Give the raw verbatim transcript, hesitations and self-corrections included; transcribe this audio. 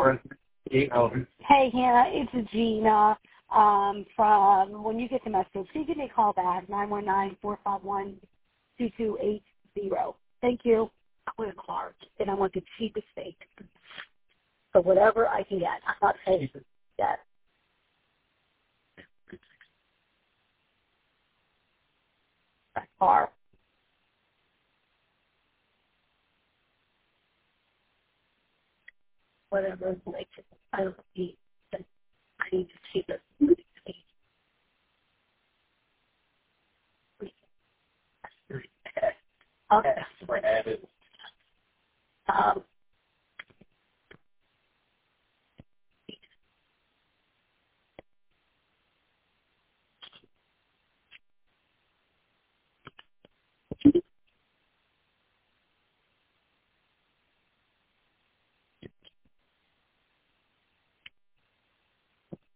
Hey, Hannah, it's Gina um, from, when you get the message, you give me a call back, nine one nine, four five one, two two eight zero. Thank you. I want a Clark, and I want the cheapest steak. So whatever I can get. I'm not paying for that. That car. Whatever, like, I don't need, I need the cheapest. Okay. Um,